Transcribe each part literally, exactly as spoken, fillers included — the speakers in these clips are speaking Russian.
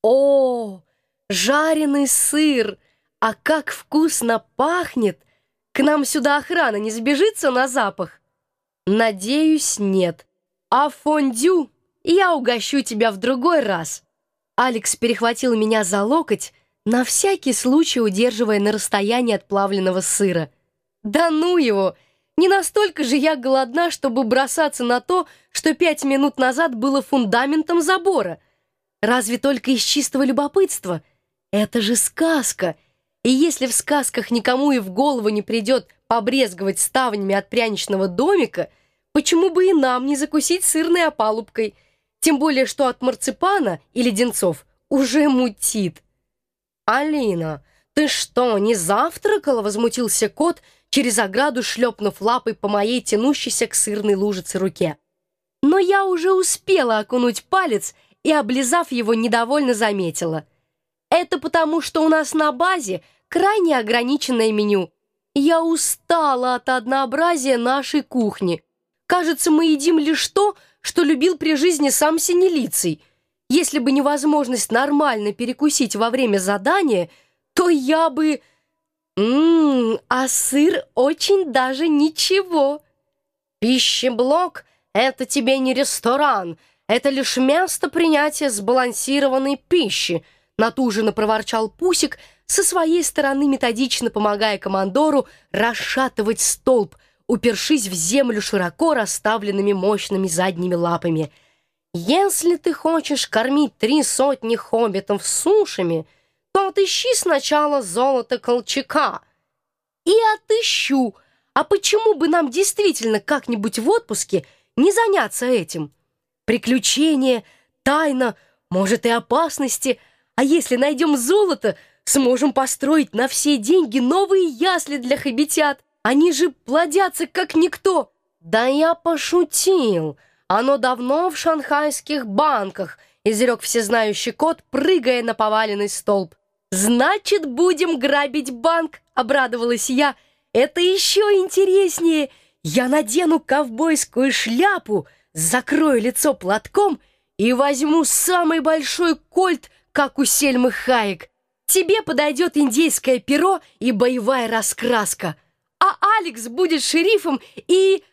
О, жареный сыр! А как вкусно пахнет! К нам сюда охрана не сбежится на запах? Надеюсь, нет. А фондю я угощу тебя в другой раз. Алекс перехватил меня за локоть, на всякий случай удерживая на расстоянии от плавленного сыра. Да ну его! Не настолько же я голодна, чтобы бросаться на то, что пять минут назад было фундаментом забора. Разве только из чистого любопытства? Это же сказка. И если в сказках никому и в голову не придет побрезговать ставнями от пряничного домика, почему бы и нам не закусить сырной опалубкой? Тем более, что от марципана и леденцов уже мутит. «Алина, ты что, не завтракала?» — возмутился кот, через ограду шлепнув лапой по моей тянущейся к сырной лужице руке. Но я уже успела окунуть палец и, облизав его, недовольно заметила. «Это потому, что у нас на базе крайне ограниченное меню. Я устала от однообразия нашей кухни. Кажется, мы едим лишь то, что любил при жизни сам Синелицый. Если бы невозможность нормально перекусить во время задания, то я бы... Ммм, а сыр очень даже ничего. Пищеблок — это тебе не ресторан, это лишь место принятия сбалансированной пищи», натуженно проворчал Пусик, со своей стороны методично помогая командору расшатывать столб, упершись в землю широко расставленными мощными задними лапами. «Если ты хочешь кормить три сотни хоббитов сушами, то отыщи сначала золото Колчака». «И отыщу. А почему бы нам действительно как-нибудь в отпуске не заняться этим? Приключения, тайна, может и опасности. А если найдем золото, сможем построить на все деньги новые ясли для хоббитят. Они же плодятся как никто». «Да я пошутил. Оно давно в шанхайских банках», — изрек всезнающий кот, прыгая на поваленный столб. «Значит, будем грабить банк», — обрадовалась я. «Это еще интереснее. Я надену ковбойскую шляпу, закрою лицо платком и возьму самый большой кольт, как у Сельмы Хайек. Тебе подойдет индейское перо и боевая раскраска, а Алекс будет шерифом и...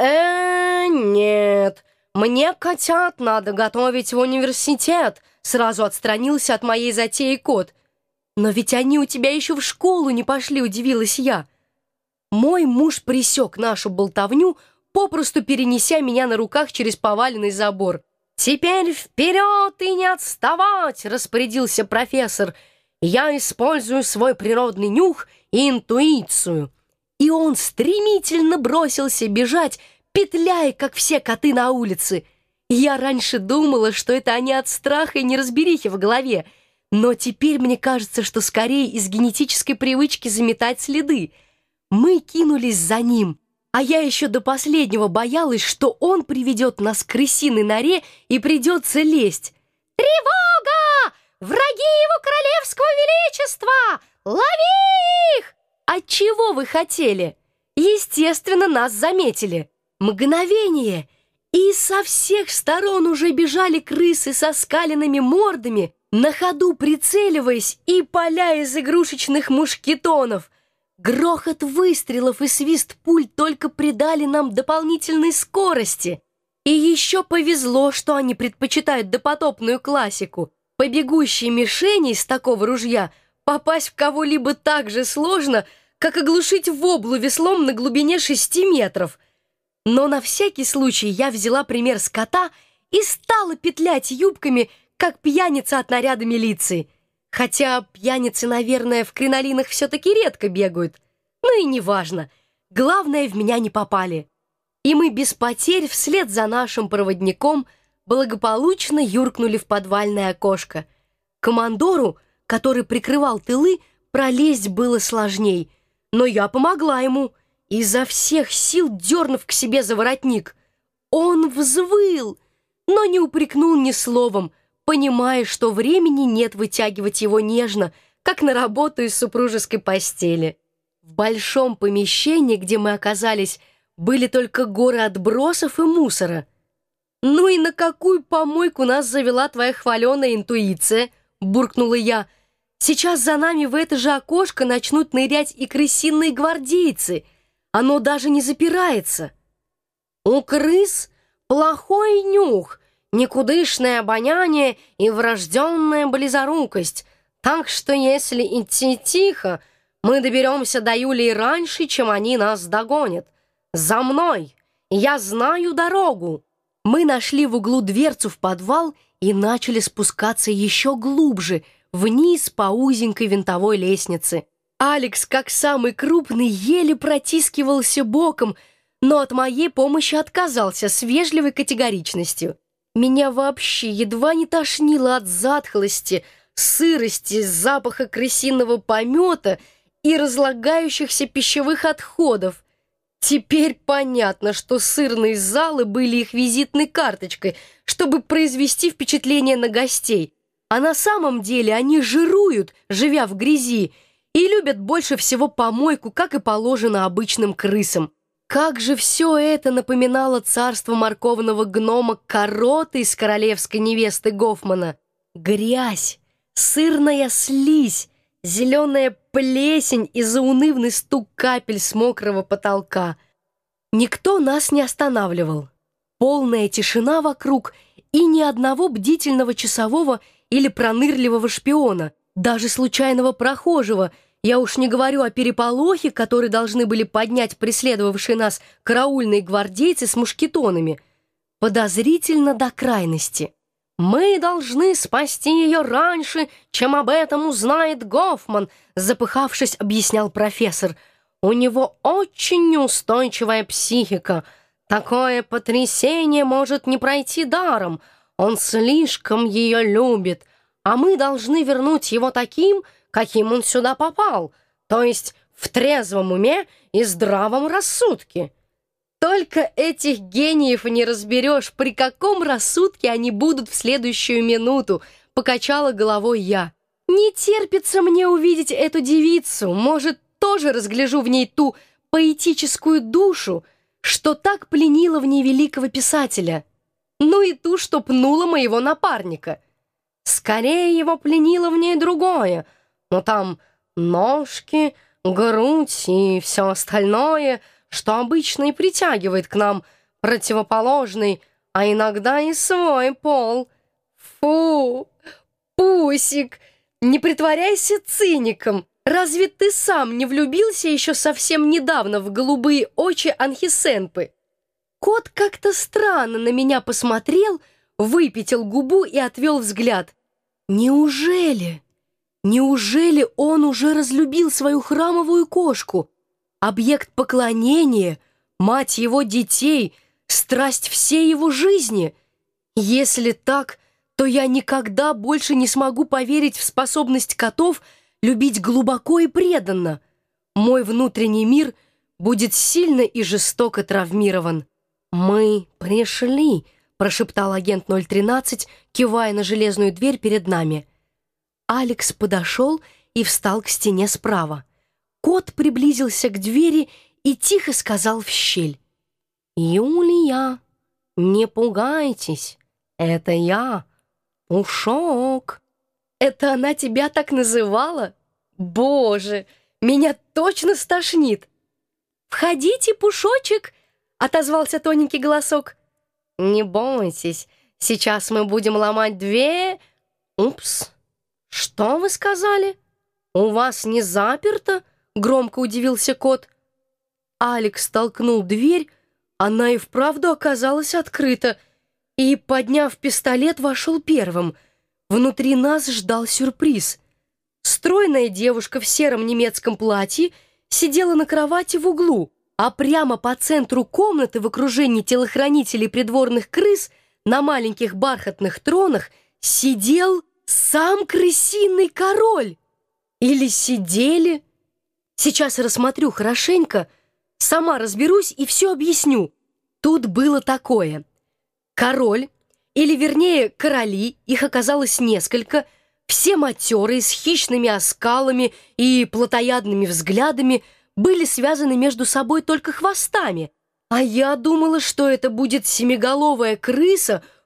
э нет, мне котят надо готовить в университет», сразу отстранился от моей затеи кот. «Но ведь они у тебя еще в школу не пошли», — удивилась я. Мой муж пресек нашу болтовню, попросту перенеся меня на руках через поваленный забор. «Теперь вперед и не отставать!» — распорядился профессор. «Я использую свой природный нюх и интуицию». И он стремительно бросился бежать, петляя, как все коты на улице. Я раньше думала, что это они от страха и неразберихи в голове, но теперь мне кажется, что скорее из генетической привычки заметать следы. Мы кинулись за ним, а я еще до последнего боялась, что он приведет нас к крысиной норе и придется лезть. «Тревога! Враги его королевского величества! Лови их!» «А чего вы хотели?» Естественно, нас заметили. Мгновение, и со всех сторон уже бежали крысы со скаленными мордами, на ходу прицеливаясь и поля из игрушечных мушкетонов. Грохот выстрелов и свист пуль только придали нам дополнительной скорости. И еще повезло, что они предпочитают допотопную классику. По бегущей мишени из такого ружья попасть в кого-либо так же сложно, как оглушить воблу веслом на глубине шести метров. Но на всякий случай я взяла пример с кота и стала петлять юбками, как пьяница от наряда милиции. Хотя пьяницы, наверное, в кринолинах все-таки редко бегают. Ну и неважно. Главное, в меня не попали. И мы без потерь вслед за нашим проводником благополучно юркнули в подвальное окошко. Командору, который прикрывал тылы, пролезть было сложней. Но я помогла ему, изо всех сил дернув к себе за воротник. Он взвыл, но не упрекнул ни словом, понимая, что времени нет вытягивать его нежно, как на работу из супружеской постели. В большом помещении, где мы оказались, были только горы отбросов и мусора. «Ну и на какую помойку нас завела твоя хваленая интуиция?» буркнула я. «Сейчас за нами в это же окошко начнут нырять и крысиные гвардейцы. Оно даже не запирается». «У крыс плохой нюх, никудышное обоняние и врожденная близорукость, так что если идти тихо, мы доберемся до Юлии раньше, чем они нас догонят. За мной! Я знаю дорогу!» Мы нашли в углу дверцу в подвал и начали спускаться еще глубже, вниз по узенькой винтовой лестнице. Алекс, как самый крупный, еле протискивался боком, но от моей помощи отказался с вежливой категоричностью. Меня вообще едва не тошнило от затхлости, сырости, запаха крысиного помета и разлагающихся пищевых отходов. Теперь понятно, что сырные залы были их визитной карточкой, чтобы произвести впечатление на гостей. А на самом деле они жируют, живя в грязи, и любят больше всего помойку, как и положено обычным крысам. Как же все это напоминало царство морковного гнома Короты из королевской невесты Гофмана. Грязь, сырная слизь, зеленая плесень и заунывный стук капель с мокрого потолка. Никто нас не останавливал. Полная тишина вокруг и ни одного бдительного часового или пронырливого шпиона, даже случайного прохожего. Я уж не говорю о переполохе, который должны были поднять преследовавшие нас караульные гвардейцы с мушкетонами. Подозрительно до крайности. «Мы должны спасти ее раньше, чем об этом узнает Гофман», запыхавшись, объяснял профессор. «У него очень неустойчивая психика. Такое потрясение может не пройти даром. Он слишком ее любит, а мы должны вернуть его таким, каким он сюда попал, то есть в трезвом уме и здравом рассудке». Только этих гениев не разберешь, при каком рассудке они будут в следующую минуту, покачала головой я. Не терпится мне увидеть эту девицу, может, тоже разгляжу в ней ту поэтическую душу, что так пленила в ней великого писателя, ну и ту, что пнула моего напарника. Скорее его пленило в ней другое, но там ножки, грудь и все остальное, что обычно и притягивает к нам противоположный, а иногда и свой пол. Фу, Пусик, не притворяйся циником. Разве ты сам не влюбился еще совсем недавно в голубые очи Анхисенпы? Кот как-то странно на меня посмотрел, выпятил губу и отвел взгляд. Неужели, неужели он уже разлюбил свою храмовую кошку? Объект поклонения, мать его детей, страсть всей его жизни. Если так, то я никогда больше не смогу поверить в способность котов любить глубоко и преданно. Мой внутренний мир будет сильно и жестоко травмирован. «Мы пришли», — прошептал агент ноль тринадцать, кивая на железную дверь перед нами. Алекс подошел и встал к стене справа. Кот приблизился к двери и тихо сказал в щель: «Юлия, не пугайтесь, это я, Пушок». «Это она тебя так называла? Боже, меня точно стошнит!» «Входите, Пушочек!» — отозвался тоненький голосок. «Не бойтесь, сейчас мы будем ломать две...» «Упс, что вы сказали? У вас не заперто?» — громко удивился кот. Алекс толкнул дверь, она и вправду оказалась открыта, и, подняв пистолет, вошел первым. Внутри нас ждал сюрприз. Стройная девушка в сером немецком платье сидела на кровати в углу, а прямо по центру комнаты в окружении телохранителей придворных крыс на маленьких бархатных тронах сидел сам крысиный король. Или сидели... Сейчас рассмотрю хорошенько, сама разберусь и все объясню. Тут было такое. Король, или вернее короли, их оказалось несколько, все матерые, с хищными оскалами и плотоядными взглядами, были связаны между собой только хвостами. А я думала, что это будет семиголовая крыса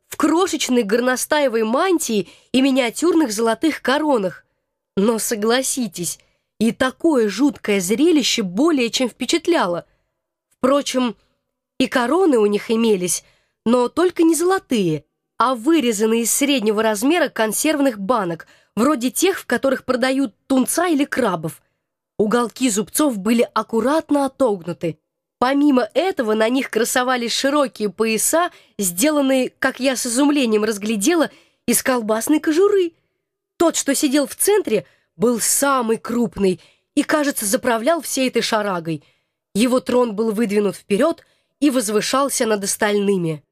в крошечной горностаевой мантии и миниатюрных золотых коронах. Но согласитесь, и такое жуткое зрелище более чем впечатляло. Впрочем, и короны у них имелись, но только не золотые, а вырезанные из среднего размера консервных банок, вроде тех, в которых продают тунца или крабов. Уголки зубцов были аккуратно отогнуты. Помимо этого на них красовались широкие пояса, сделанные, как я с изумлением разглядела, из колбасной кожуры. Тот, что сидел в центре, был самый крупный и, кажется, заправлял всей этой шарагой. Его трон был выдвинут вперед и возвышался над остальными.